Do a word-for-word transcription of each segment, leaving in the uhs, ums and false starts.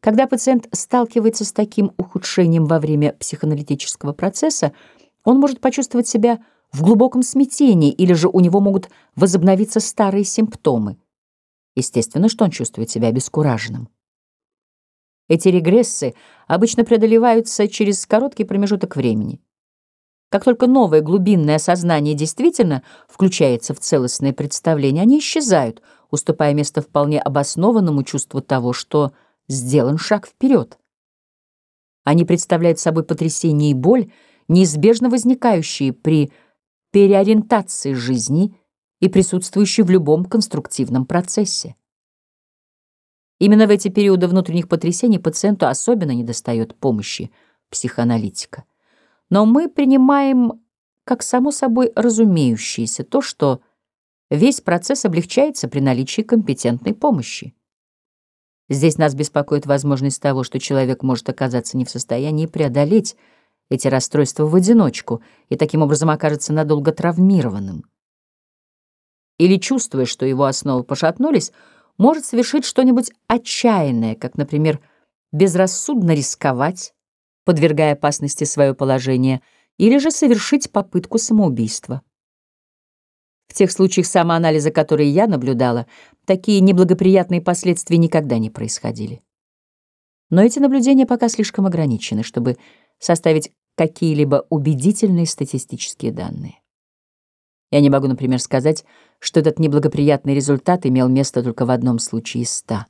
Когда пациент сталкивается с таким ухудшением во время психоаналитического процесса, он может почувствовать себя в глубоком смятении, или же у него могут возобновиться старые симптомы. Естественно, что он чувствует себя обескураженным. Эти регрессы обычно преодолеваются через короткий промежуток времени. Как только новое глубинное сознание действительно включается в целостное представление, они исчезают, уступая место вполне обоснованному чувству того, что сделан шаг вперед. Они представляют собой потрясение и боль, неизбежно возникающие при переориентации жизни и присутствующие в любом конструктивном процессе. Именно в эти периоды внутренних потрясений пациенту особенно недостает помощи психоаналитика. Но мы принимаем как само собой разумеющееся то, что весь процесс облегчается при наличии компетентной помощи. Здесь нас беспокоит возможность того, что человек может оказаться не в состоянии преодолеть эти расстройства в одиночку и таким образом окажется надолго травмированным. Или, чувствуя, что его основы пошатнулись, может совершить что-нибудь отчаянное, как, например, безрассудно рисковать, подвергая опасности свое положение, или же совершить попытку самоубийства. В тех случаях самоанализа, которые я наблюдала, такие неблагоприятные последствия никогда не происходили. Но эти наблюдения пока слишком ограничены, чтобы составить какие-либо убедительные статистические данные. Я не могу, например, сказать, что этот неблагоприятный результат имел место только в одном случае из ста.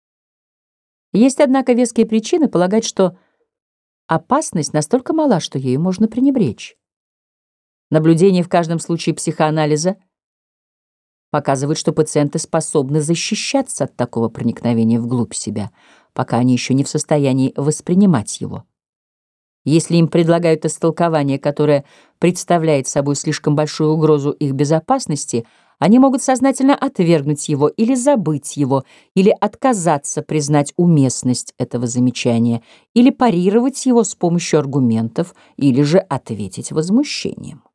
Есть, однако, веские причины полагать, что опасность настолько мала, что ею можно пренебречь. Наблюдения в каждом случае психоанализа показывают, что пациенты способны защищаться от такого проникновения вглубь себя, пока они еще не в состоянии воспринимать его. Если им предлагают истолкование, которое представляет собой слишком большую угрозу их безопасности, они могут сознательно отвергнуть его или забыть его, или отказаться признать уместность этого замечания, или парировать его с помощью аргументов, или же ответить возмущением.